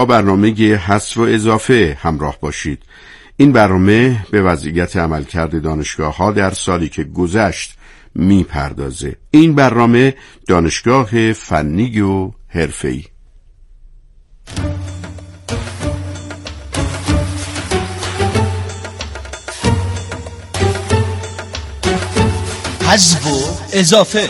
با برنامه حذف و اضافه همراه باشید. این برنامه به وضعیت عملکرد دانشگاه‌ها در سالی که گذشت میپردازه. این برنامه دانشگاه فنی و حرفه‌ای. حذف و اضافه.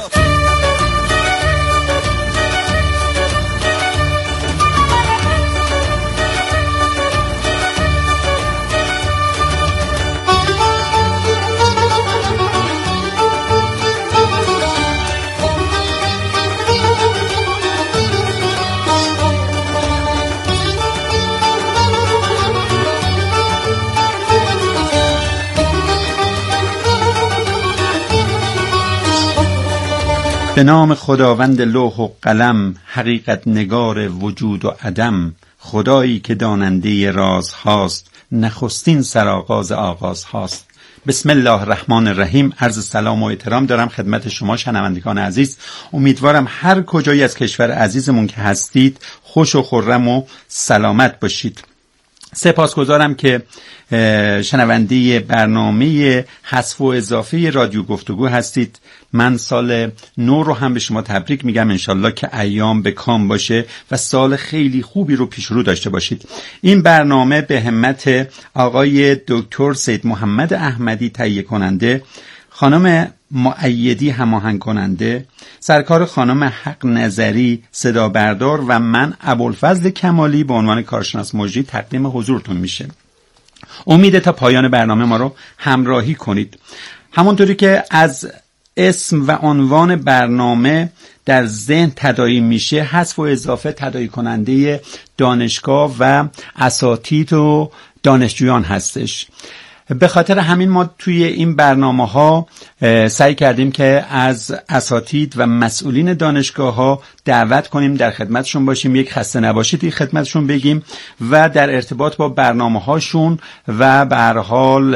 به نام خداوند لوح و قلم، حقیقت نگار وجود و عدم، خدایی که داننده راز هاست، نخستین سرآغاز آغاز هاست. بسم الله الرحمن الرحیم. عرض سلام و احترام دارم خدمت شما شنوندگان عزیز. امیدوارم هر کجایی از کشور عزیزمون که هستید خوش و خرم و سلامت باشید. سپاسگزارم که شنونده برنامه حذف و اضافه رادیو گفتگو هستید. من سال نو رو هم به شما تبریک میگم. انشالله که ایام به کام باشه و سال خیلی خوبی رو پیش رو داشته باشید. این برنامه به همت آقای دکتر سید محمد احمدی تهیه کننده، خانم مؤیدی هماهنگ کننده، سرکار خانم حق نظری صدا بردار و من ابوالفضل کمالی به عنوان کارشناس مجری تقدیم حضورتون میشه. امید تا پایان برنامه ما رو همراهی کنید. همونطوری که از اسم و عنوان برنامه در ذهن تداعی میشه، حذف و اضافه تداعی کننده دانشگاه و اساتید و دانشجویان هستش. به خاطر همین ما توی این برنامه ها سعی کردیم که از اساتید و مسئولین دانشگاه ها دعوت کنیم در خدمتشون باشیم، یک خسته نباشید این خدمتشون بگیم و در ارتباط با برنامه هاشون و به هر حال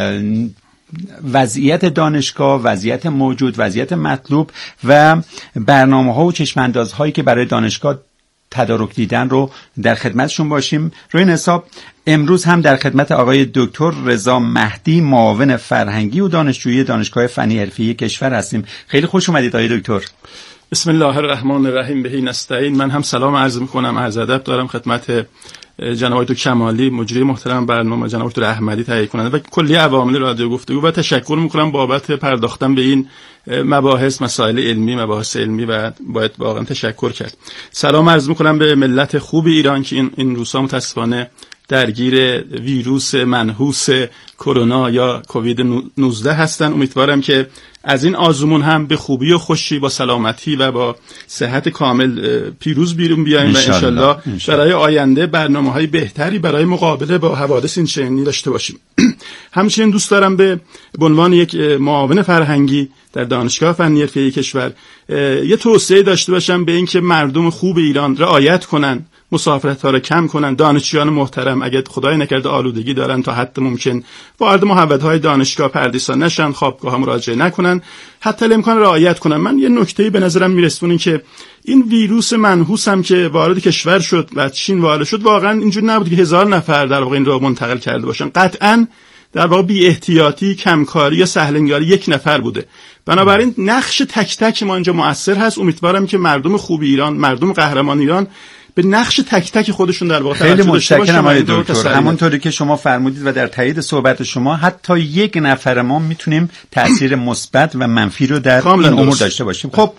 وضعیت دانشگاه، وضعیت موجود، وضعیت مطلوب و برنامه ها و چشمانداز هایی که برای دانشگاه تدارک دیدن رو در خدمتشون باشیم. روی این حساب امروز هم در خدمت آقای دکتر رضا مهدی، معاون فرهنگی و دانشجویی دانشگاه فنی حرفه‌ای کشور هستیم. خیلی خوش اومدید آقای دکتر. بسم الله الرحمن الرحیم. بهی نستعین. من هم سلام عرض میکنم، عرض ادب دارم خدمت جناب دکتر کمالی مجری محترم برنامه، جناب دکتر احمدی تهیه کننده و کلی عوامل رادیو گفتگو و تشکر میکنم بابت پرداختن به این مباحث، مسائل علمی، مباحث علمی و باید واقعا تشکر کرد. سلام عرض میکنم به ملت خوب ایران که این روزها متاسفانه درگیر ویروس منحوس کرونا یا کووید 19 هستن. امیدوارم که از این آزمون هم به خوبی و خوشی با سلامتی و با صحت کامل پیروز بیرون بیاییم و انشالله برای آینده برنامه‌های بهتری برای مقابله با حوادث این چنینی داشته باشیم. همچنین دوست دارم به عنوان یک معاون فرهنگی در دانشگاه فنی حرفه‌ای کشور یه توصیه داشته باشم به این که مردم خوب ایران رعایت کنن، مسافرت‌ها رو کم کنن. دانشجویان محترم اگه خدای نکرده آلودگی دارن تا حد ممکن وارد محوطه‌های دانشگاه پردیسان نشن، خوابگاه‌ها مراجعه نکنن، حتی الامکان رعایت کنن. من یه نکته‌ای به نظرم میرسونه که این ویروس منحوس هم که وارد کشور شد و چین وارد شد، واقعا اینجوری نبود که 1000 نفر در واقع این رو منتقل کرده باشن. قطعاً در واقع بی احتیاطی، کمکاری یا سهلنگاری یک نفر بوده. بنابراین نقش تک تک ما اینجا مؤثر هست. امیدوارم که مردم خوب ایران، مردم قهرمان ایران به نقش تک تک خودشون در واقع خیلی متشکرم آقای دکتر. همونطوری که شما فرمودید و در تایید صحبت شما، حتی یک نفر ما میتونیم تاثیر مثبت و منفی رو در این امور داشته باشیم. خب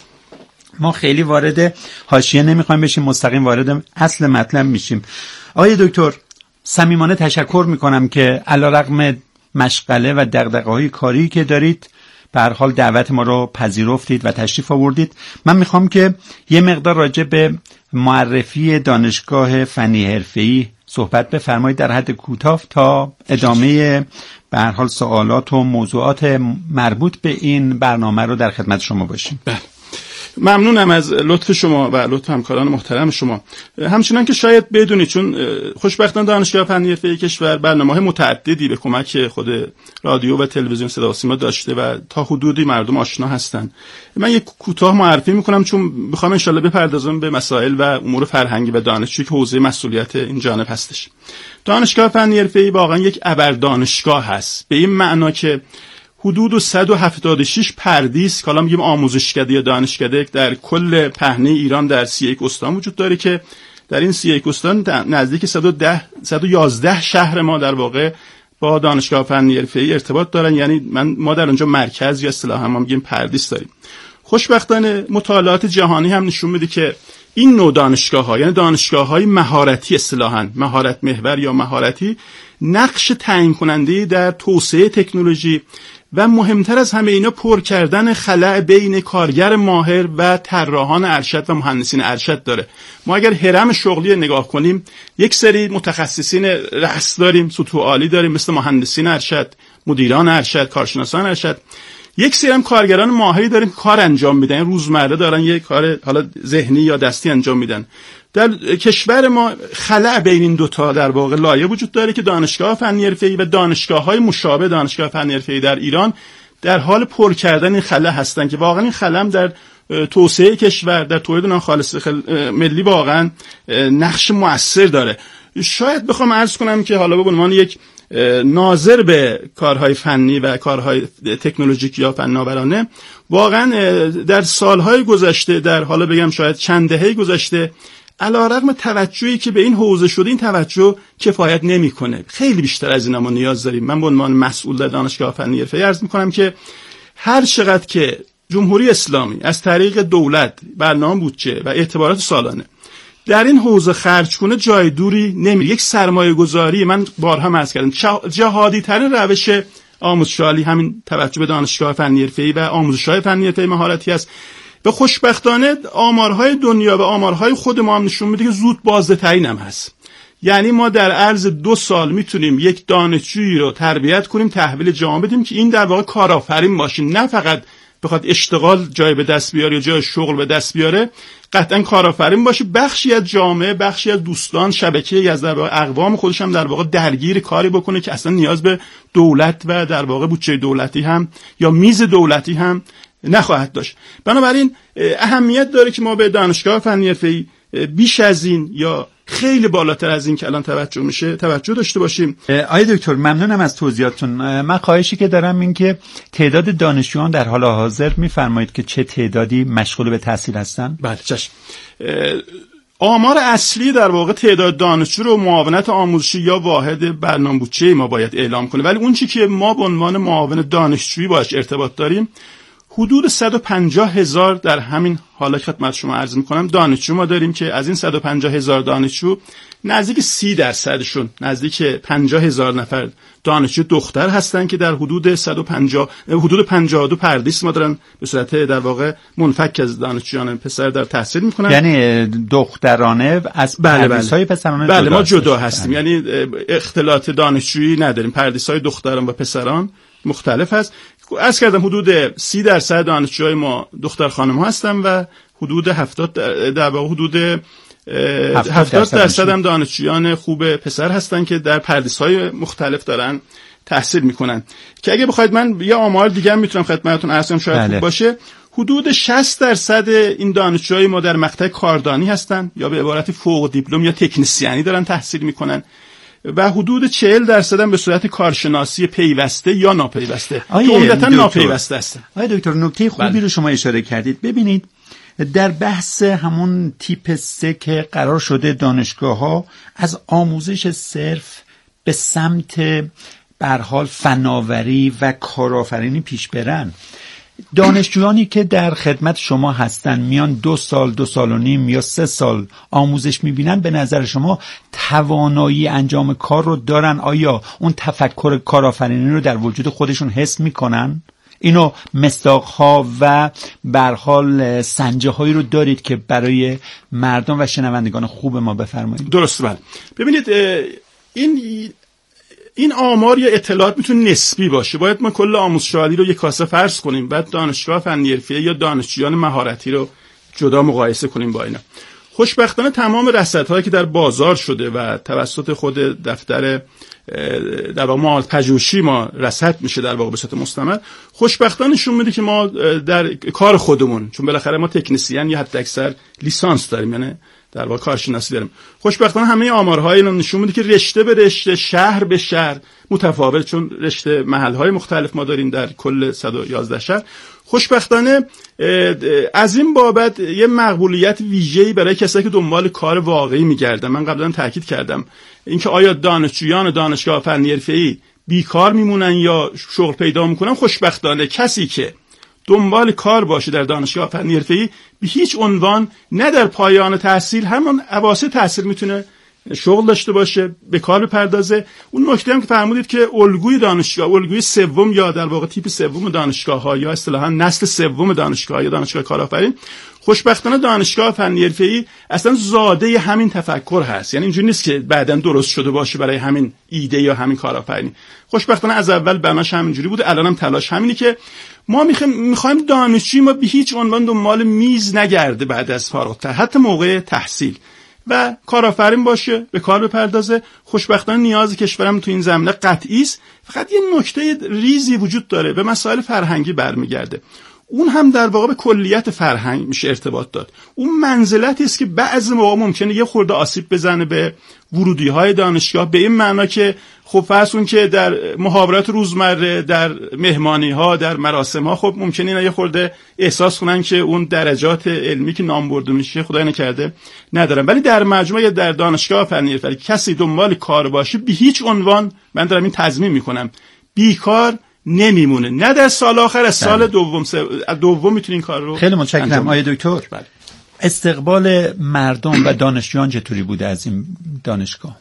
ما خیلی وارد حاشیه نمیخوایم بشیم، مستقیم وارد اصل مطلب میشیم. آقای دکتر صمیمانه تشکر میکنم که علیرغم مشغله و دغدغه‌های کاری که دارید به هر حال دعوت ما رو پذیرفتید و تشریف آوردید. من میخوام که یه مقدار راجع به معرفی دانشگاه فنی حرفه‌ای صحبت بفرمایید در حد کوتاه تا ادامه به هر حال سوالات و موضوعات مربوط به این برنامه رو در خدمت شما باشیم. بله. ممنونم از لطف شما و لطف همکاران محترم شما. همچنان که شاید بدونید، چون خوشبختانه دانشگاه فنی حرفه‌ای کشور برنامه‌های متعددی به کمک خود رادیو و تلویزیون صدا و سیما داشته و تا حدودی مردم آشنا هستن. من یک کوتاه معرفی میکنم چون میخوام انشالله بپردازم به مسائل و امور فرهنگی و دانشجویی که حوزه مسئولیت این جانب هستش. دانشگاه فنی حرفه‌ای واقعا یک ابر دانشگاه هست، به این معنا که حدود 176 پردیس، حالا میگیم آموزشکده یا دانشکده، در کل پهنه ایران در 31 استان وجود داره که در این 31 استان نزدیک 111 شهر ما در واقع با دانشگاه فنی حرفه‌ای ارتباط دارن. یعنی ما در اونجا مرکز یا اصطلاحاً ما میگیم پردیس داریم. خوشبختانه مطالعات جهانی هم نشون میده که این نوع دانشگاه‌ها، یعنی دانشگاه‌های مهارتی اصطلاحاً مهارت محور یا مهارتی، نقش تعیین کننده در توسعه تکنولوژی و مهمتر از همه اینا پر کردن خلأ بین کارگر ماهر و طراحان ارشد و مهندسین ارشد داره. ما اگر هرم شغلی نگاه کنیم، یک سری متخصصین رأس داریم، سطوح عالی داریم مثل مهندسین ارشد، مدیران ارشد، کارشناسان ارشد. یک سری هم کارگران ماهری داریم که کار انجام میدن، روزمره دارن یک کار حالا ذهنی یا دستی انجام میدن. در کشور ما خلأ بین این دوتا در واقع لایه وجود داره که دانشگاه فنی حرفه‌ای و دانشگاه‌های مشابه دانشگاه فنی حرفه‌ای در ایران در حال پر کردن این خلأ هستن که واقعا این خلأ در توسعه کشور، در تولید ناخالص ملی واقعا نقش مؤثر داره. شاید بخوام عرض کنم که حالا به عنوان یک ناظر به کارهای فنی و کارهای تکنولوژیک یا فناورانه، واقعا در سالهای گذشته، در حالا بگم شاید چند دهه گذشته، علیرغم توجهی که به این حوزه شده، این توجه کفایت نمیکنه. خیلی بیشتر از اینا ما نیاز داریم. من به عنوان مسئول در دانشگاه فنی حرفه‌ای عرض میکنم که هر چقدر که جمهوری اسلامی از طریق دولت برنامه بودجه و اعتبارات سالانه در این حوزه خرج کنه، جای دوری نمیره. یک سرمایه گذاری، من بارها عرض کردم، جهادی ترین روش آموزش‌عالی همین توجه به دانشگاه فنی حرفه‌ای و آموزش‌های فنی حرفه‌ای مهارتی است. و خوشبختانه آمارهای دنیا و آمارهای خود ما هم نشون میده که زود بازده‌ترین هم هست. یعنی ما در عرض 2 سال میتونیم یک دانشجویی رو تربیت کنیم، تحویل جامعه بدیم که این در واقع کارآفرین باشه، نه فقط بخواد اشتغال جای به دست بیاره یا جای شغل به دست بیاره، قطعا کارآفرین باشه، بخشی از جامعه، بخشی از دوستان، شبکه‌ای از در واقع اقوام خودش هم در واقع درگیر کاری بکنه که اصلا نیاز به دولت و در واقع بودجه دولتی هم یا میز دولتی هم نخواهد داشت. بنابراین اهمیت داره که ما به دانشگاه فنی حرفه‌ای بیش از این یا خیلی بالاتر از این که الان توجه میشه توجه داشته باشیم. آقای دکتر ممنونم از توضیحاتتون. من خواهشی که دارم این که تعداد دانشجویان در حال حاضر میفرمایید که چه تعدادی مشغول به تحصیل هستن؟ بله چشم. آمار اصلی در واقع تعداد دانشجو رو معاونت آموزشی یا واحد برنامه بودجه ما باید اعلام کنه، ولی اون چی که ما به عنوان معاون دانشجویی باهاش ارتباط داریم حدود 150,000 در همین حالا خدمت شما عرض میکنم دانشجو ما داریم که از این 150,000 دانشجو نزدیک 30%شون، نزدیک 50,000 نفر دانشجو دختر هستن که در حدود 52 پردیس ما دارن به صورت در واقع منفک از دانشجویان پسر در تحصیل میکنن. یعنی دخترانه از پردیس‌های پسرانه بله ما جدا هستیم. یعنی اختلاط دانشجویی نداریم، پردیس‌های دختران و پسران مختلف هست. عرض کردم حدود 30% دانشجوهای ما دختر خانم ها هستن و حدود 70% هم دانشجویان خوب پسر هستن که در پردیس‌های مختلف دارن تحصیل میکنن. که اگه بخواید من یه آمار دیگه هم میتونم خدمتتون عرض کنم شاید خوب باشه. حدود 60% این دانشجوهای ما در مقطع کاردانی هستن یا به عبارت فوق دیپلم یا تکنسیانی دارن تحصیل میکنن و حدود 40% هم به صورت کارشناسی پیوسته یا ناپیوسته که عمدتاً ناپیوسته است. آقای دکتر نکته خوبی رو شما اشاره کردید. ببینید در بحث همون تیپ 3 که قرار شده دانشگاه‌ها از آموزش صرف به سمت به هر حال فناوری و کارآفرینی پیش برن، دانشجویانی که در خدمت شما هستن میان 2 سال 2 سال و نیم یا 3 سال آموزش میبینن، به نظر شما توانایی انجام کار رو دارن؟ آیا اون تفکر کارآفرینی رو در وجود خودشون حس میکنن؟ اینو مصداق‌ها و به هر حال سنجه‌هایی رو دارید که برای مردم و شنوندگان خوب ما بفرمایید؟ درست. بله ببینید این آمار یا اطلاعات میتونه نسبی باشه. باید ما کل آموزش عالی رو یک کاسه فرض کنیم، بعد دانشگاه فنی حرفه‌ای یا دانشجویان مهارتی رو جدا مقایسه کنیم با اینا. خوشبختانه تمام رصدهایی که در بازار شده و توسط خود دفتر در واقع معالج پژوهشی ما رصد میشه در واقع به صورت مستمر، خوشبختانه نشون میده که ما در کار خودمون، چون بالاخره ما تکنسین یا حتی اکثر لیسانس داریم، یعنی در واقع کارشناسی داریم، خوشبختانه همه آمارهای اینا نشون میده که رشته به رشته، شهر به شهر متفاوت، چون رشته محلهای مختلف ما داریم در کل 111 شهر. خوشبختانه از این بابت یه مقبولیت ویژه‌ای برای کسایی که دنبال کار واقعی می‌گردن. من قبلا تاکید کردم اینکه آیا دانشجویان دانشگاه فنی حرفه‌ای بیکار میمونن یا شغل پیدا میکنن. خوشبختانه کسی که دنبال کار باشه در دانشگاه فنی حرفه‌ای به هیچ عنوان نه در پایان تحصیل، همون اواسط تحصیل میتونه شغل داشته باشه، به کار بپردازه. اون نکته هم که فرمودید که الگوی دانشگاه، الگوی سوم یا در واقع تیپ سوم دانشگاه‌ها یا اصطلاحاً نسل سوم دانشگاه یا دانشگاه کارآفرین، خوشبختانه دانشگاه فنی حرفه‌ای اصلا زاده همین تفکر هست. یعنی اینجوری نیست که بعداً درست شده باشه برای همین ایده یا همین کارآفرینی. خوشبختانه از اول بناش همینجوری بود. الانم تلاش همینی که ما می‌خوایم دانشجوی ما به هیچ عنوان دنبال میز نگرده بعد از فارغ التحصیل، حتی موقع تحصیل، و کارآفرین باشه، به کار بپردازه. خوشبختانه نیاز کشورم تو این زمینه قطعی است. فقط یه نکته ریزی وجود داره، به مسائل فرهنگی برمیگرده. اون هم در واقع به کلیت فرهنگ میشه ارتباط داد. اون منزلتی است که بعضی موقع ممکنه یه خورده آسیب بزنه به ورودی‌های دانشگاه، به این معنا که خب فرض کن که در محاورات روزمره، در مهمانی‌ها، در مراسم‌ها خب ممکنه اینا یه خورده احساس کنن که اون درجات علمی که نام برده میشه خدای نکرده ندارن. ولی در مجموع در دانشگاه فنی حرفه‌ای کسی دنبال کار باشه به هیچ عنوان، من دارم این تضمین میکنم، بیکار نمیمونه. نه در سال آخر، از سال دوم میتونین این کار رو. خیلی متشکرم آقای دکتر. بله. استقبال مردم و دانشجویان چطوری بوده از این دانشگاه؟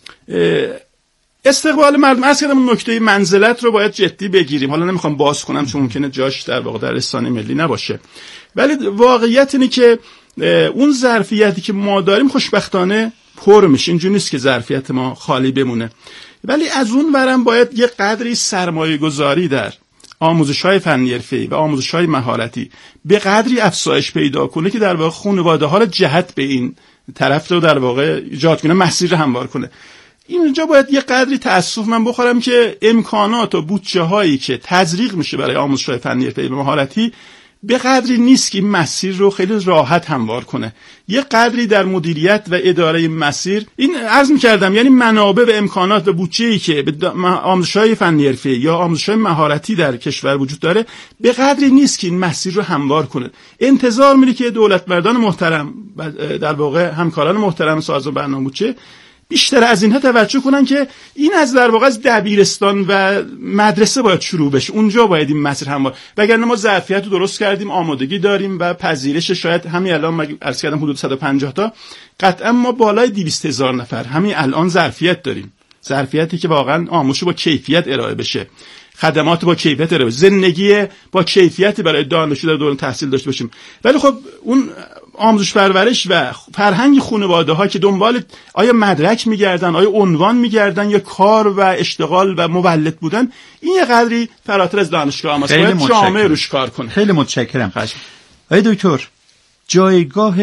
استقبال مردم، از کردم نکته منزلت رو باید جدی بگیریم. حالا نمیخوام باز کنم چون ممکنه جاش در واقع در رسانه ملی نباشه، ولی واقعیت اینه که اون ظرفیتی که ما داریم خوشبختانه پر میشه. اینجوری نیست که ظرفیت ما خالی بمونه، ولی از اون ورم باید یه قدری سرمایه گذاری در آموزش‌های فنی حرفه‌ای و آموزش‌های مهارتی به قدری افزایش پیدا کنه که در واقع خانواده‌ها رو جهت به این طرف رو در واقع ایجاد کنه، مسیر رو هموار کنه. اینجا باید یه قدری تأسف من بخورم که امکانات و بودجه‌هایی که تزریق میشه برای آموزش‌های فنی حرفه‌ای و مهارتی به قدری نیست که این مسیر رو خیلی راحت هموار کنه. یه قدری در مدیریت و اداره مسیر، این عرض می‌کردم، یعنی منابع و امکانات و بودجه‌ای که به آموزش‌های فنی حرفه‌ای یا آموزش‌های مهارتی در کشور وجود داره به قدری نیست که این مسیر رو هموار کنه. انتظار میره که دولتمردان محترم و در واقع همکاران محترم سازمان برنامه بودجه بیشتر از اینها توجه کنن که این از در واقع از دبیرستان و مدرسه باید شروع بشه. اونجا باید این مسیر هموار، وگرنه ما ظرفیت رو درست کردیم، آمادگی داریم و پذیرش شاید همین الان عرض کردم حدود 150 تا، قطعا ما بالای 200,000 نفر همین الان ظرفیت داریم. ظرفیتی که واقعا آموزش با کیفیت ارائه بشه، خدمات با کیفیت ارائه بشه، زندگی با کیفیتی برای دانشجو در دوران تحصیل داشته باشیم. ولی خب اون آموزش پرورش و فرهنگ خانواده‌ها که دنبال آیا مدرک می‌گردن، آیا عنوان می‌گردن یا کار و اشتغال و مولد بودن، این یه قدری فراتر از دانشگاه است. باید جامعه روش کار کنه. خیلی متشکرم. آقای دکتر، جایگاه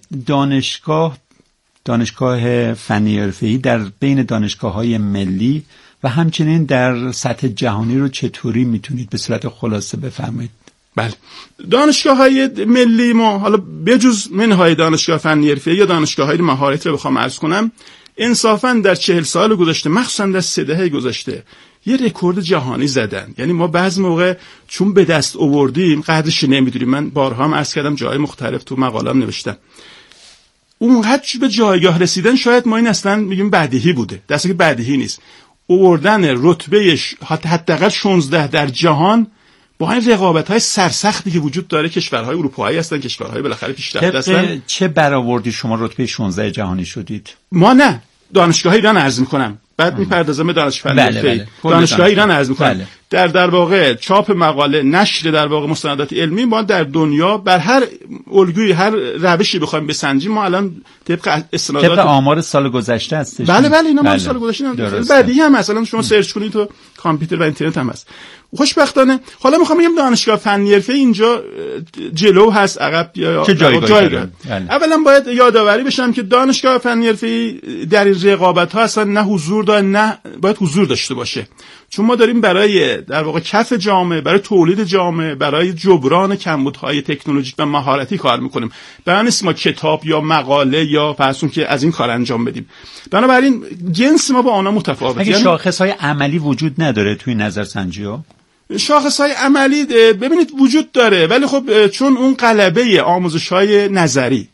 دانشگاه فنی حرفه‌ای در بین دانشگاه‌های ملی و همچنین در سطح جهانی رو چطوری میتونید به صورت خلاصه بفرمایید؟ بله، دانشگاه‌های ملی ما، حالا بجز منهای دانشگاه فنی حرفه‌ای یا دانشگاه‌های مهارتی رو بخوام عرض کنم، انصافاً در 40 سال گذشته، مخصوصاً در 3 دهه گذشته، یه رکورد جهانی زدن. یعنی ما بعضی موقع چون به دست آوردیم قدرش نمیدونیم. من بارها هم عرض کردم، جای مختلف تو مقاله‌ام نوشتم، اونقدر به جایگاه رسیدن شاید ما این اصلاً میگیم بدیهی بوده، درسته که بدیهی نیست. آوردن رتبه حداقل 16 در جهان با این رقابت‌های سرسختی که وجود داره، کشورهای اروپایی هستن، کشورهای بالاخره پیشرفته هستن. چه برآوردی شما رتبه 16 جهانی شدید؟ ما نه، دانشگاه ایران عرض می‌کنم، بعد می‌پردازم به دانشگاه فنی حرفه‌ای. دانشگاه ایران عرض می‌کنم. در واقع چاپ مقاله، نشر در واقع مستندات علمی، ما در دنیا بر هر الگوی، هر روشی بخوایم بسنجیم، ما الان طبق استنادات آمار سال گذشته هستش. بله اینا مال سال گذشته بعدی هم مثلا شما سرچ کنید تو کامپیوتر و اینترنت هم هست. خوشبختانه حالا میخوام بگم دانشگاه فنی حرفه‌ای اینجا جلو هست، عقب یا جایگاه. اولا باید یادآوری بشم که دانشگاه فنی حرفه‌ای در این رقابت‌ها اصلا نه حضور داره نه باید حضور داشته باشه، چون ما داریم برای در واقع کف جامعه، برای تولید جامعه، برای جبران کمبودهای تکنولوژیک و مهارتی کار میکنیم. برای نیست ما کتاب یا مقاله یا فرضون که از این کار انجام بدیم. بنابراین جنس ما با آنها متفاوته. اگه شاخص‌های عملی وجود نداره توی نظرسنجی‌ها؟ شاخص‌های عملی ببینید وجود داره، ولی خب چون اون غلبه آموزش‌های نظری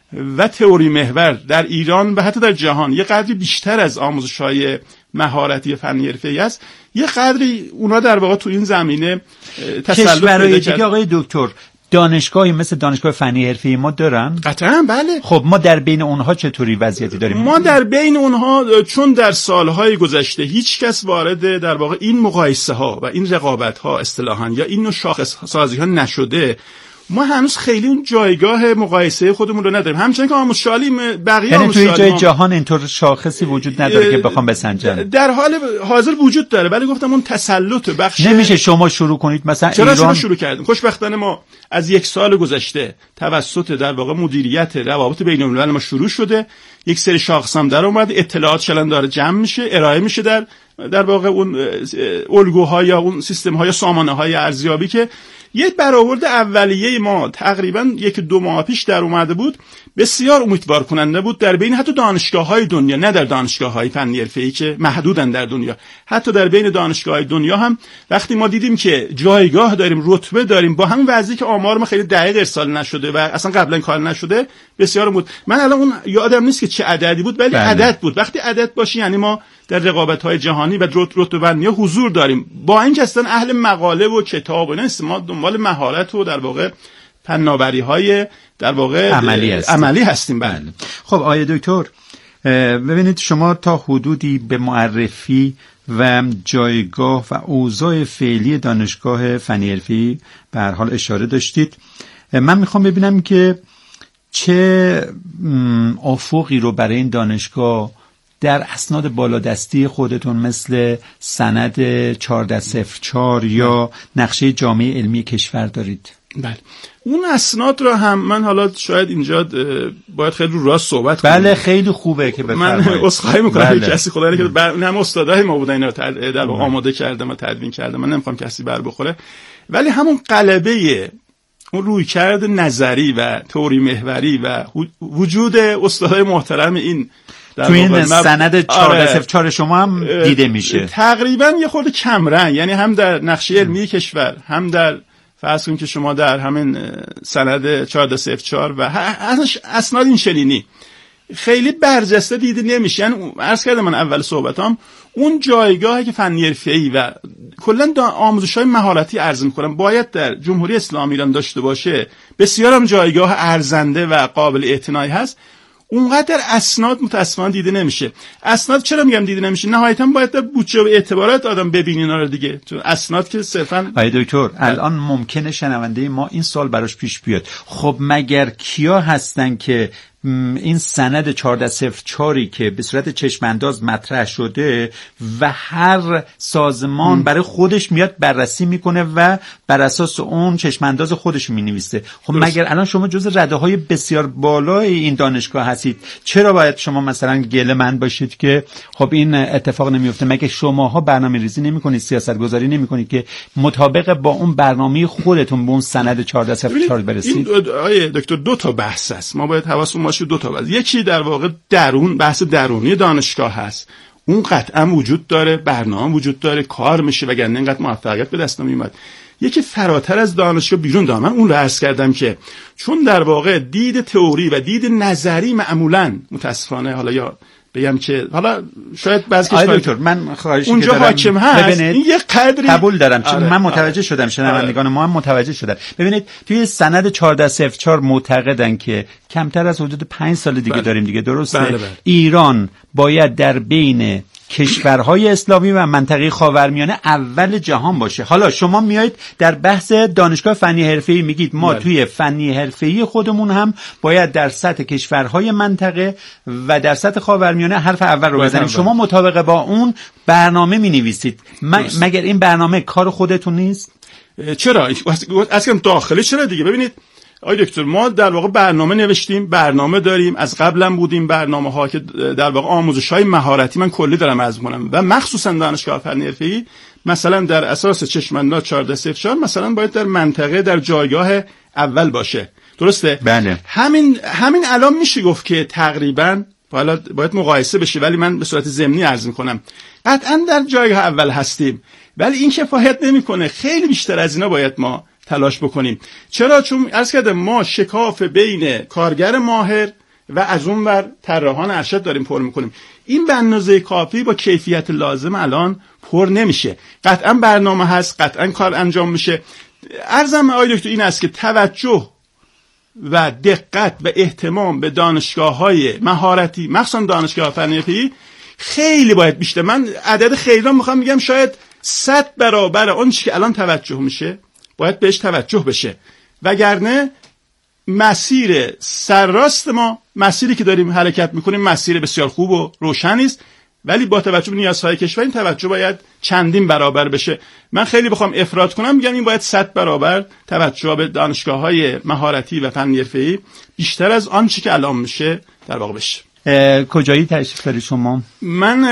و تئوری محور در ایران و حتی در جهان یه قدری بیشتر از آموزش‌های مهارتی فنی حرفه‌ای است، یه قدری اونا در واقع تو این زمینه تسلط پیدا کردن. آقای دکتر، دانشگاهی مثل دانشگاه فنی حرفه‌ای ما دارن؟ قطعاً بله. خب ما در بین اونها چطوری وضعیتی داریم؟ ما در بین اونها چون در سالهای گذشته هیچ کس وارد در واقع این مقایسه ها و این رقابت ها اصطلاحاً یا این نوع شاخص سازی ها نشده، ما هنوز خیلی اون جایگاه مقایسه خودمون رو نداریم. همچنین که آموزشالی بقیه یعنی توی جای جهان اینطور شاخصی وجود نداره که بخوام بسنجن؟ در حال حاضر وجود داره، ولی گفتم اون تسلط بخش نمیشه شما شروع کنید مثلا چرا ایران شروع کردیم. خوشبختانه ما از یک سال گذشته توسط در واقع مدیریت روابط بین‌الملل ما شروع شده، یک سری شاخص هم در اومد، اطلاعات شلن داره جمع میشه، ارائه میشه در واقع اون الگوها یا اون سیستم‌ها یا سامانه‌های ارزیابی که یک برآورد اولیه ما تقریبا 1-2 ماه پیش در اومده بود، بسیار امیدوار کننده بود در بین حتی دانشگاه‌های دنیا، نه در دانشگاه‌های فنی حرفه‌ای که محدودن در دنیا، حتی در بین دانشگاه‌های دنیا هم وقتی ما دیدیم که جایگاه داریم، رتبه داریم، با همین وضعی که آمار ما خیلی دقیق ارسال نشده و اصلا قبلا کار نشده، بسیار بود. من الان اون یادم نیست که چه عددی بود، ولی عدد بود. وقتی عدد باشه یعنی ما در رقابت‌های جهانی و رتبه‌بندی‌ها حضور داریم. با اینکه اصلا اهل مقاله و کتاب و نیست، ما دنبال مهارت و در واقع فناوری‌های در واقع عملی هستیم. بله. خب آقای دکتر، ببینید شما تا حدودی به معرفی و جایگاه و اوضاع فعلی دانشگاه فنی حرفه‌ای به هر حال اشاره داشتید. من میخوام ببینم که چه افقی رو برای این دانشگاه در اسناد بالادستی خودتون مثل سند 1404 یا نقشه جامعه علمی کشور دارید؟ بله، اون اسناد رو هم من حالا شاید اینجا باید خیلی رو راست صحبت کنم. بله خیلی خوبه که بفرمایید. من عذرخواهی میکنم کسی خدایی که هم استادای ما بودن اینا در آماده کردم و تدوین کردم، من نمیخوام کسی بر بخوره، ولی همون غلبه اون رویکرد نظری و تئوری محوری و وجود استادای محترم این تو این سند 1404 شما هم دیده میشه تقریبا یه خورده کمرنگ، یعنی هم در نقشه علمی کشور، هم در فرض کنید که شما در همین سند 1404 و اسناد این شنینی خیلی برجسته دیده نمیشه. یعنی عرض کردم من اول صحبتام اون جایگاهی که فنی حرفه‌ای و کلا آموزش‌های مهارتی عرض می‌کنم باید در جمهوری اسلامی ایران داشته باشه، بسیار هم جایگاه ارزنده و قابل اعتنایی هست، اونقدر اسناد متأسفانه دیده نمیشه. اسناد چرا میگم دیده نمیشه؟ نهایتاً باید در بودجه و اعتبارات آدم ببینه اینا رو دیگه، چون اسناد که صرفاً آقای دکتر الان ممکنه شنونده ما این سوال براش پیش بیاد، خب مگر کیا هستن که این سند 1404 که به صورت چشمانداز مطرح شده و هر سازمان برای خودش میاد بررسی میکنه و بر اساس اون چشمانداز خودش مینویسه؟ خب مگر الان شما جز رده‌های بسیار بالای این دانشگاه هستید، چرا باید شما مثلا گله‌مند باشید که خب این اتفاق نمیفته؟ مگه شماها برنامه‌ریزی نمیکنید، سیاست‌گذاری نمیکنید که مطابق با اون برنامه خودتون به اون سند 1404 برسید؟ آقای دکتر دو تا بحث است، ما باید حواسمون باشه دو تا بحث. یکی در واقع بحث درونی دانشگاه هست، اون قطعا وجود داره، برنامه وجود داره، کار میشه وگرنه اینقدر موفقیت به دست نمیومد. یکی فراتر از دانشگاه بیرون داره. من اون رو عرض کردم که چون در واقع دید تئوری و دید نظری معمولاً متاسفانه حالا یا بگم که حالا شاید بعضی کشورها دکتر من خواهشی اونجا حاکم هست، این یه قدری قبول دارم، چون من متوجه شدم، شنوندگان ما هم متوجه شدن. ببینید توی سند 1404 معتقدن که کمتر از حدود 5 سال دیگه داریم دیگه، درسته؟ بله. ایران باید در بین کشورهای اسلامی و منطقه خاورمیانه اول جهان باشه. حالا شما میایید در بحث دانشگاه فنی حرفه‌ای میگید ما توی فنی حرفه‌ای خودمون هم باید در سطح کشورهای منطقه و در سطح خاورمیانه حرف اول رو بزنیم. شما مطابق با اون برنامه مینویسید. مگر این برنامه کار خودتون نیست؟ چرا؟ اصلا داخلی چرا دیگه؟ ببینید آقای دکتر، ما در واقع برنامه نوشتیم، برنامه داریم، از قبلا بودیم برنامه‌ها که در واقع آموزش‌های مهارتی من کلی دارم عرض می‌کنم و مخصوصا دانشگاه فنی حرفه‌ای مثلا در اساس چشم‌انداز 1404 مثلا باید در منطقه در جایگاه اول باشه. درسته؟ بله. همین الان میشه گفت که تقریبا حالا باید مقایسه بشه ولی من به صورت ضمنی عرض می‌کنم قطعا در جایگاه اول هستیم، ولی این کفایت نمی‌کنه. خیلی بیشتر از اینا باید ما تلاش بکنیم. چرا؟ چون عرض کردم ما شکاف بین کارگر ماهر و از اون ور طراحان ارشد داریم پر میکنیم. این به اندازه کافی با کیفیت لازم الان پر نمیشه. قطعا برنامه هست، قطعا کار انجام میشه. عرضم آقای دکتر این است که توجه و دقت و اهتمام به دانشگاه‌های مهارتی مخصوصا دانشگاه فنی حرفه‌ای خیلی باید بیشتر. من عدد خیلی رو میخوام بگم شاید 100 برابر اون چیزی که الان توجه میشه باید بهش توجه بشه، وگرنه مسیر سرراست ما، مسیری که داریم حرکت میکنیم مسیر بسیار خوب و روشنی است، ولی با توجه به نیازهای کشور این توجه باید چندین برابر بشه. من خیلی بخوام افراط کنم میگم این باید 100 برابر توجه به دانشگاه‌های مهارتی و فنی حرفه‌ای بیشتر از آن چیزی که الان میشه در واقع بشه. کجایی تشریف داری شما؟ من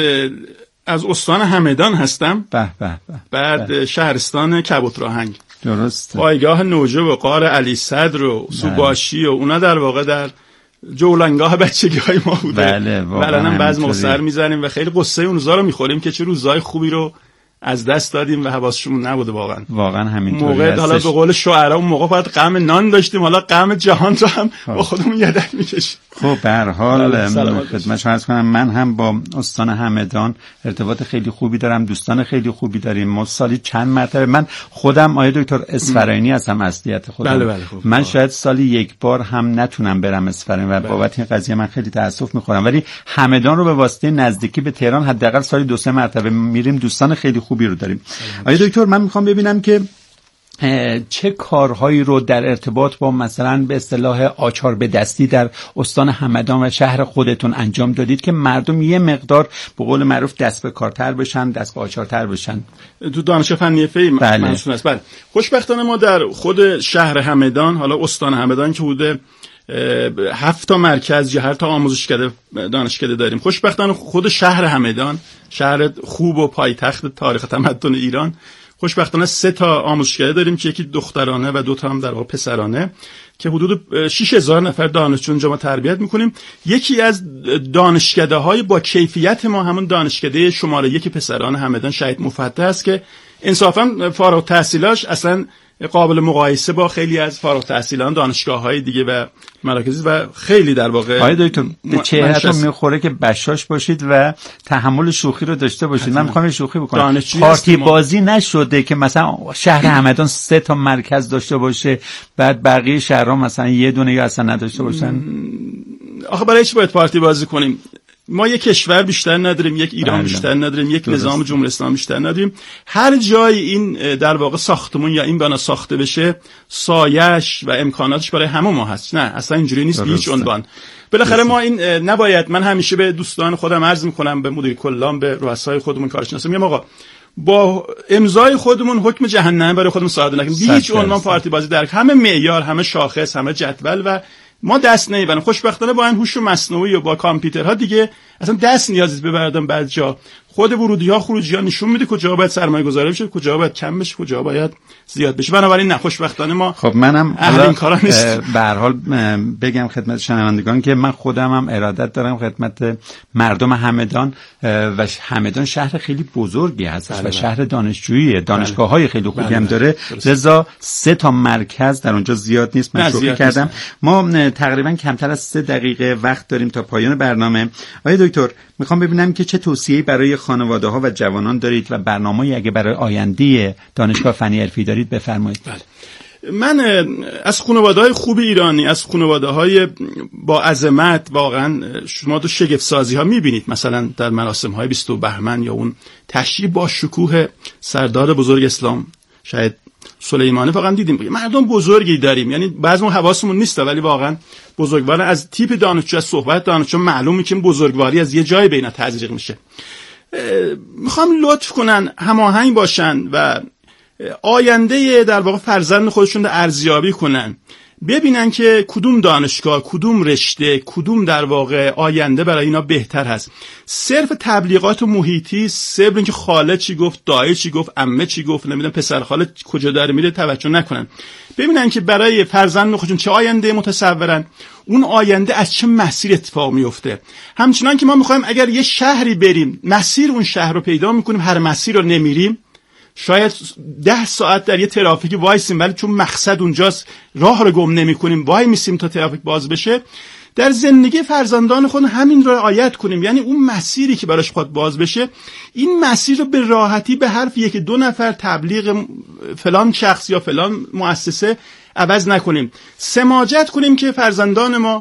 از استان همدان هستم. بعد شهرستان کبوتراهنگ. درست. پایگاه نوجه و غار علی صدر و سوباشی و اونا در واقع در جولانگاه بچگی‌های ما بوده. بله واقعا هم بعضی موقع سر میزنیم و خیلی قصه اون روزا رو میخوریم که چه روزای خوبی رو از دست دادیم و حواسشون نبوده. واقعا همینطوره. موقع حالا به قول شاعرها اون موقع باید غم نان داشتیم، حالا غم جهان رو هم با خودمون یدک میکشیم. خب به هر حال خدمت شما عرض کنم من هم با استان همدان ارتباط خیلی خوبی دارم، دوستان خیلی خوبی داریم. ما سالی چند مرتبه، من خودم آقای دکتر اصفهانی هستم اصلیت خودم. بله خب. من شاید سالی یک بار هم نتونم برم اصفهان و بابت این قضیه من خیلی تاسف میخورم، ولی همدان رو به واسطه نزدیکی به تهران حداقل سالی 2-3 مرتبه میریم. دوستان خیلی خوبی رو داریم. آقای دکتر من میخوام ببینم که چه کارهایی رو در ارتباط با مثلا به اصطلاح آچار به دستی در استان همدان و شهر خودتون انجام دادید که مردم یه مقدار به قول معروف دست به کارتر بشن، دست به آچارتر بشن؟ تو دانشگاه فنی حرفه‌ای منصور است. بله خوشبختانه ما در خود شهر همدان، حالا استان همدان که بوده 7 تا مرکز یا هر تا آموزشکده دانشکده داریم. خوشبختانه خود شهر همدان، شهر خوب و پایتخت تاریخ تمدن ایران، خوشبختانه 3 تا آموزشکده داریم که یکی دخترانه و 2 تا هم در واقع پسرانه که حدود 6000 نفر دانشجو اونجا ما تربیت میکنیم. یکی از دانشکده‌های با کیفیت ما همون دانشکده شماره 1 پسران همدان شهید مفتح است که انصافا فارغ التحصیلاش اصلا قابل مقایسه با خیلی از فارغ التحصیلان دانشگاه‌های دیگه و مراکز و خیلی در واقع آقای دکتر به چهرهتون میخوره که بشاش باشید و تحمل شوخی رو داشته باشید. من میخوام شوخی بکنم. پارتی بازی نشده که مثلا شهر همدان 3 تا مرکز داشته باشه بعد بقیه شهرها مثلا یه دونه یا اصلا نداشته باشن؟ آخه برای چی باید پارتی بازی کنیم؟ ما یک کشور بیشتر نداریم، یک ایران بیشتر نداریم، یک نظام جمهوری اسلامی بیشتر نداریم. هر جای این در واقع ساختمون یا این بنا ساخته بشه سایش و امکاناتش برای همه ما هست. نه اصلا اینجوری نیست به هیچ عنوان. بالاخره ما این نباید، من همیشه به دوستان خودم عرض میکنم، به مدیر کلان، به رؤسای خودمون کارشناسا میگم آقا با امضای خودمون حکم جهنم برای خودمون صادر نکنیم. به هیچ عنوان پارتی بازی در همه معیار، همه شاخص، همه جدول و ما دست نمیبریم. خوشبختانه با این هوش مصنوعی و با کامپیوترها دیگه اصلا دست نیازی ببردم. بعد جا خود ورودی‌ها خروجی‌ها نشون میده کجا باید سرمایه‌گذاری بشه، کجا باید کم بشه، کجا باید زیاد بشه. بنابراین نه، خوشبختانه ما خب منم این کارا نیست. به هر حال بگم خدمت شنوندگان که من خودم هم ارادت دارم خدمت مردم همدان و همدان شهر خیلی بزرگی هست و شهر دانشجویی، دانشگاه‌های خیلی خوبی هم داره. لذا 3 تا مرکز در اونجا زیاد نیست. من شوخی کردم. ما تقریبا کمتر از 3 دقیقه وقت داریم تا پایان برنامه. آقای دکتر میخوام ببینم که چه توصیه‌ای برای خانواده‌ها و جوانان دارید و برنامه‌ای اگه برای آینده دانشگاه فنی حرفه‌ای دارید بفرمایید. بله. من از خانواده‌های خوب ایرانی، از خانواده‌های با عظمت، واقعا شما تو شگفت سازی‌ها می‌بینید، مثلا در مراسم‌های 20 بهمن یا اون تشییع با شکوه سردار بزرگ اسلام شاید سلیمانی، واقعا دیدیم مردم بزرگی داریم، یعنی بعضیمون حواسمون نیست ولی واقعا بزرگوار. از تیپ دانشجو، از صحبت دانشجو معلومه که بزرگواری از یه جای به اینا تزریق میشه. میخوام لطف کنن، هماهنگ باشن و آینده در واقع فرزند خودشون رو ارزیابی کنن، ببینن که کدوم دانشگاه، کدوم رشته، کدوم در واقع آینده برای اینا بهتر هست. صرف تبلیغات محیطی، صرف اینکه خاله چی گفت، دایی چی گفت، عمه چی گفت، نمیدونم پسر خاله کجا داره میره توجه نکنن. ببینن که برای فرزند خودشون چه آینده متصورن، اون آینده از چه مسیر اتفاق میفته. همچنان که ما میخوایم اگر یه شهری بریم، مسیر اون شهر رو پیدا میکنیم، هر مسیر رو نمیریم، شاید 10 ساعت در یه ترافیک وایسیم ولی چون مقصد اونجاست راه رو گم نمی‌کنیم، وای میسیم تا ترافیک باز بشه. در زندگی فرزندان خود همین رو رعایت کنیم، یعنی اون مسیری که براش خود باز بشه، این مسیر رو به راحتی به حرف 1-2 نفر تبلیغ فلان شخص یا فلان مؤسسه عوض نکنیم. سماجت کنیم که فرزندان ما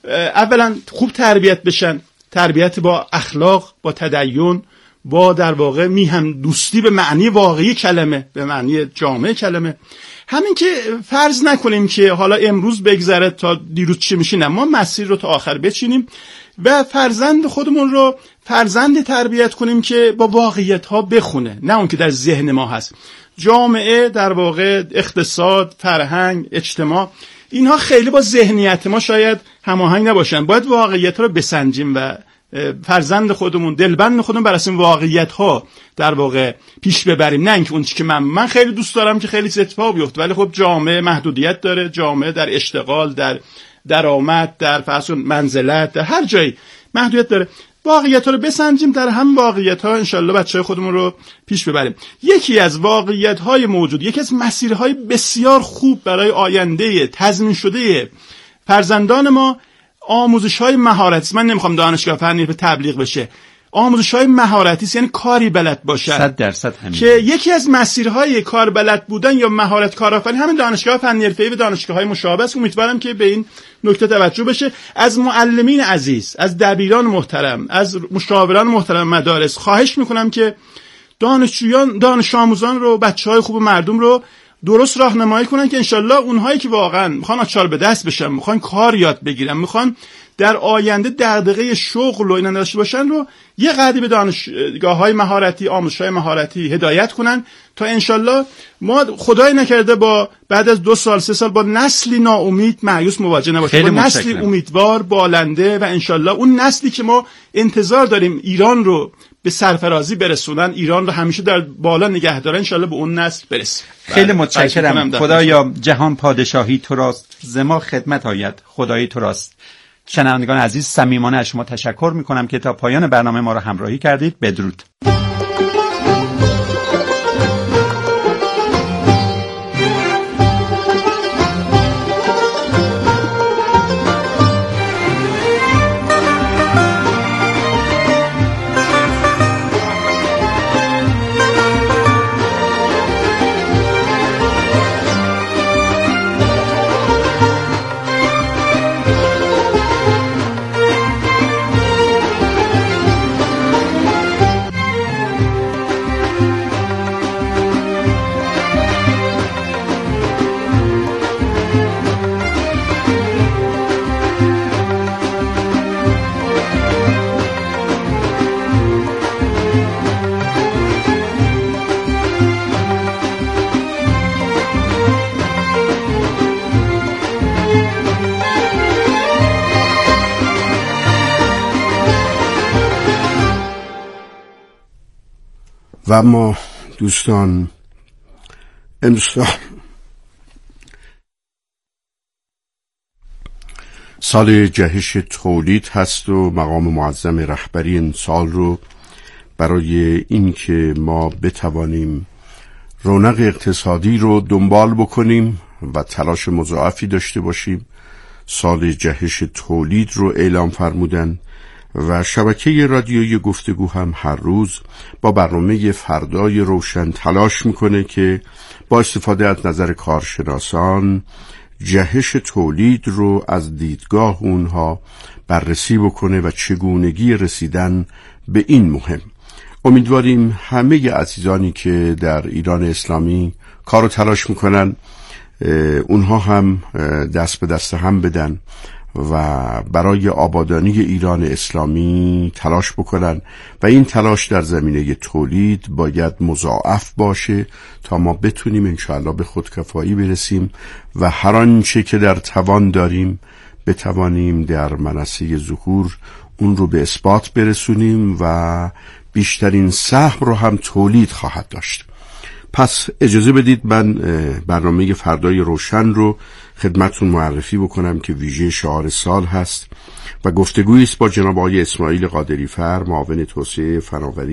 اولا خوب تربیت بشن، تربیت با اخلاق، با تدین، با در واقع میهم دوستی به معنی واقعی کلمه، به معنی جامع کلمه. همین که فرض نکنیم که حالا امروز بگذره تا دیروز چی میشه، نه، ما مسیر رو تا آخر بچینیم و فرزند خودمون رو فرزند تربیت کنیم که با واقعیت ها بخونه، نه اون که در ذهن ما هست. جامعه، در واقع اقتصاد، فرهنگ، اجتماع، اینها خیلی با ذهنیت ما شاید هماهنگ نباشن. باید واقعیت ها رو بسنجیم و فرزند خودمون، دلبند خودمون بر اساس واقعیت ها در واقع پیش ببریم، نه اینکه اون چیزی که من خیلی دوست دارم که خیلی اتفاق بیفته، ولی خب جامعه محدودیت داره، جامعه در اشتغال، در درآمد، در فرض منزلت، در هر جایی محدودیت داره. واقعیت ها رو بسنجیم، در هم واقعیت ها انشالله بچهای خودمون رو پیش ببریم. یکی از واقعیت های موجود، یکی از مسیرهای بسیار خوب برای آینده تضمین شده فرزندان ما، آموزش‌های مهارتی. من نمیخوام دانشگاه فنی به تبلیغ بشه، آموزش‌های مهارتی است، یعنی کاری بلد باشن. 100% همین که یکی از مسیرهای کار بلد بودن یا مهارت کارآفرینی همین دانشگاه فنی حرفه‌ای و دانشگاه‌های مشابه است. امیدوارم که به این نکته توجه بشه. از معلمین عزیز، از دبیران محترم، از مشاوران محترم مدارس خواهش میکنم که دانشجویان، دانش آموزان رو، بچه‌های خوب مردم رو درست راهنمایی کنن که انشالله اونهایی که واقعا میخوان آچار به دست بشن، میخوان کار یاد بگیرن، میخوان در آینده دغدغه شغل و اینا داشته باشن، رو یه قدری به دانشگاه‌های مهارتی، آموزش‌های مهارتی هدایت کنن تا انشالله ما خدای نکرده با بعد از 2 سال 3 سال با نسلی ناامید مایوس مواجه نباشیم، با نسلی امیدوار، بالنده، و انشالله اون نسلی که ما انتظار داریم ایران رو به سرفرازی برسونن، ایران رو همیشه در بالا نگه دارن، انشالله به اون نسل برسیم. خیلی متشکرم. خدایا جهان پادشاهی تو راست، ز ما خدمت آید خدایی تو راست. شنوندگان عزیز، صمیمانه از شما تشکر میکنم که تا پایان برنامه ما رو همراهی کردید. بدرود. و اما دوستان، امسال سال جهش تولید هست و مقام معظم رهبری این سال رو برای این که ما بتوانیم رونق اقتصادی رو دنبال بکنیم و تلاش مضاعفی داشته باشیم، سال جهش تولید رو اعلام فرمودن و شبکه رادیویی گفتگو هم هر روز با برنامه فردای روشن تلاش میکنه که با استفاده از نظر کارشناسان جهش تولید رو از دیدگاه اونها بررسی بکنه و چگونگی رسیدن به این مهم. امیدواریم همه عزیزانی که در ایران اسلامی کار و تلاش میکنن اونها هم دست به دست هم بدن و برای آبادانی ایران اسلامی تلاش بکنن و این تلاش در زمینه تولید باید مضاعف باشه تا ما بتونیم انشاءالله به خودکفایی برسیم و هر آنچه که در توان داریم بتوانیم در منصه ظهور اون رو به اثبات برسونیم و بیشترین سهم رو هم تولید خواهد داشت. پس اجازه بدید من برنامه فردای روشن رو خدمتتون معرفی بکنم که ویژه شعار سال هست و گفتگویی است با جناب آقای اسماعیل قادری فر، معاون توسعه فناوری